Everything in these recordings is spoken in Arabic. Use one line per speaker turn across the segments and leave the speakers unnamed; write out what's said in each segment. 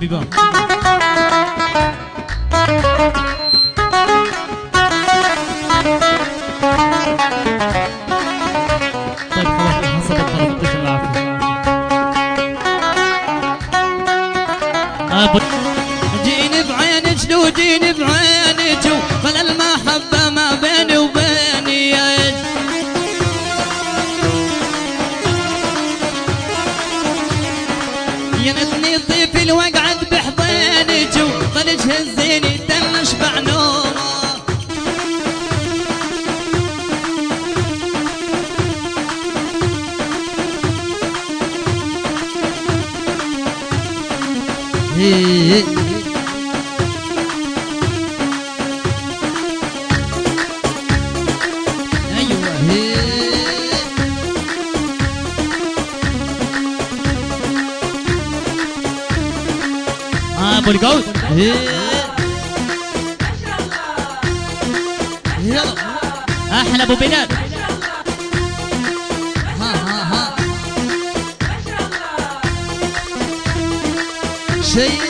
حبيبه. طيب خلاص حسب الطرف، يعطيك العافيه. جيني بعينك لو جيني بعينك وخلى المحبه ما بيني وبيني ينتني طيف الوقعد بحضينك وظل تهزيني تنشبع نومه. ابو القود يلا احلى ابو بلال. ها شيء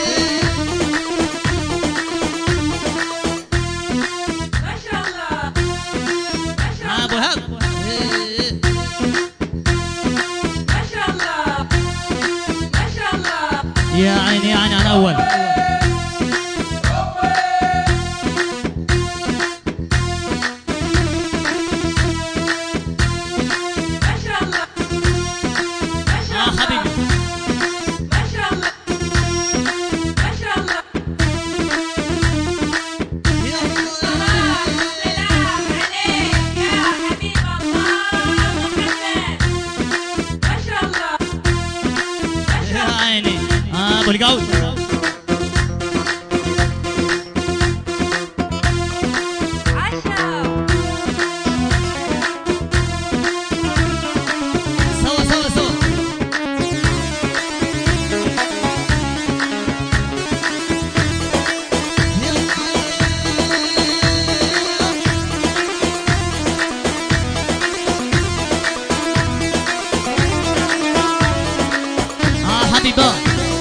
ما شاء الله. ابو هب ما شاء الله ما شاء الله. يا عيني يعني انا اول. ابو القود سوا حبيبه.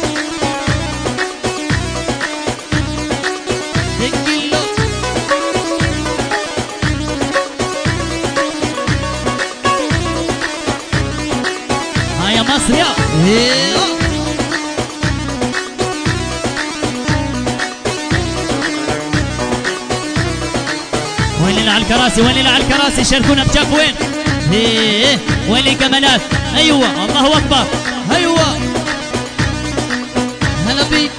يا مصر يا وين اللي على الكراسي؟ وين اللي على الكراسي؟ شاركونا بجاك. وين وين اللي كمالات؟ ايوه الله اكبر. ايوه هلا بيك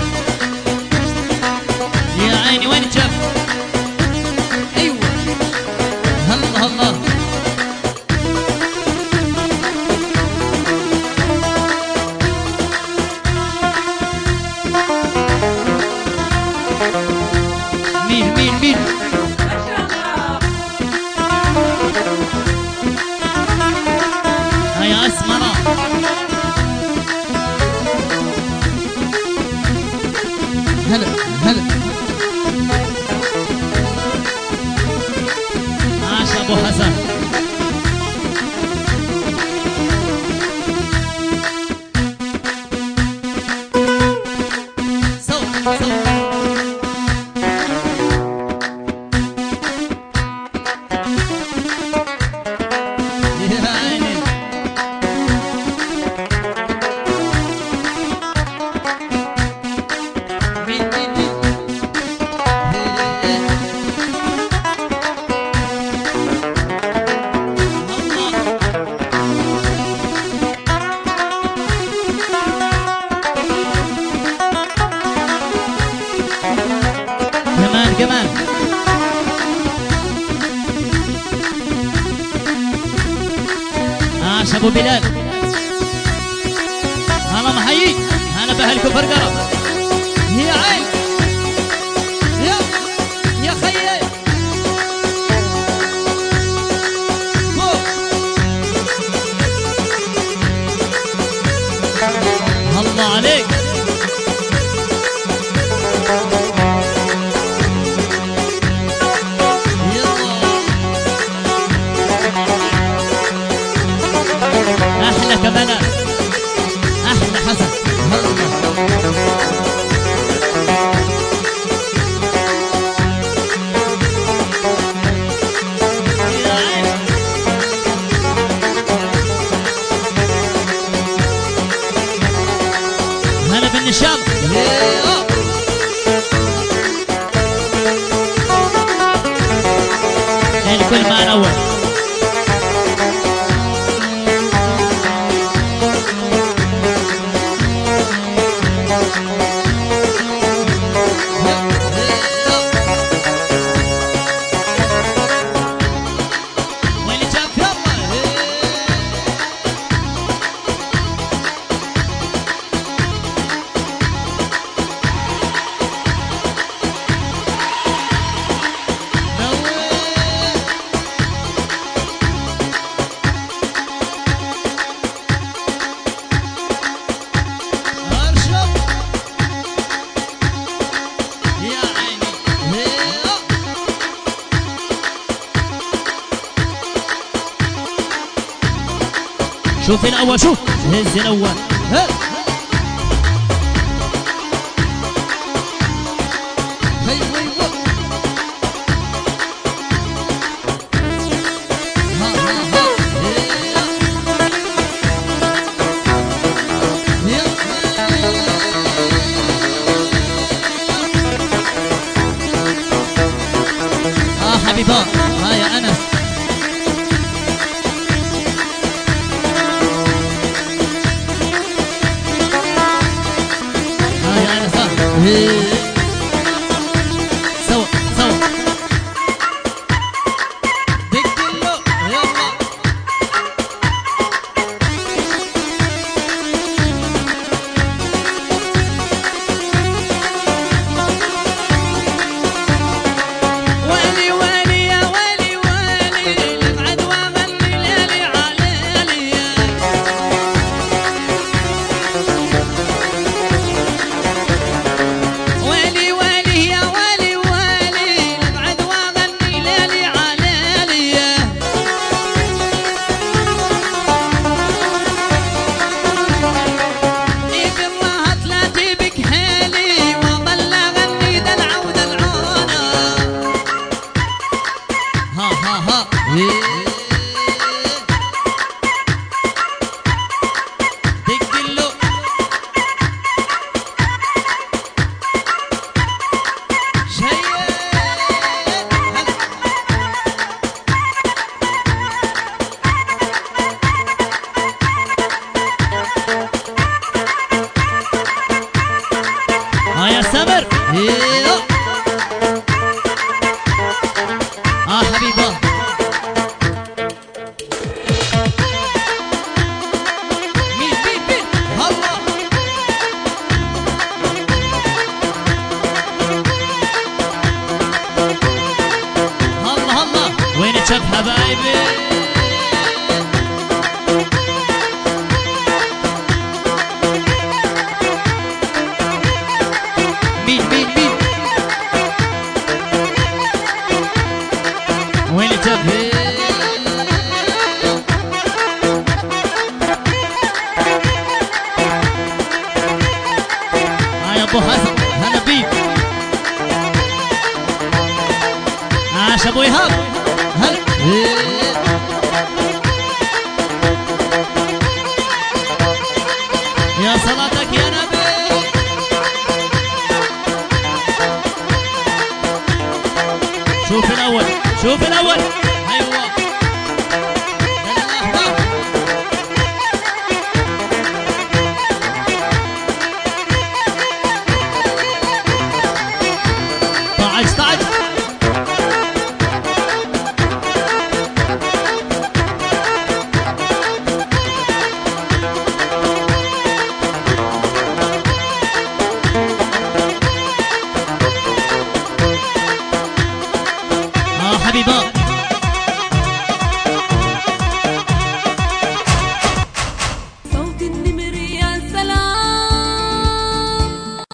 يا عيني. وين الجاك؟ ايوه الله الله. مين هيا اسمرة هلا عاش ابو حسن. سو كمان عاش ابو بلال. انا محييك انا باهلكم فرقره. يا عين يا خيي الله عليك. احلى كمالات احلى حسن. الكل معنا أول. شوف الأول، شوف هز الأول. حبيبا يا أنس. سوا سوا دقلو يلا. ويلي ويلي يا ويلي ويلي لبعد واغني ليلي عليلي. ويلي ويلي يا ويلي ويلي لبعد واغني ليلي عليلي. ايد الله تلاتي بك حيلي واظل اغني دلع ودلعونه. ها دقلو يا سمر. حبيبا مين هلا. هلا وين تشوف حبايبي. مين وين تشوف. يا ابو حسن هلا بيك. عاش ابو ايهاب هلا. يا صلاتك يا نبي. شوف الأول، شوف الأول.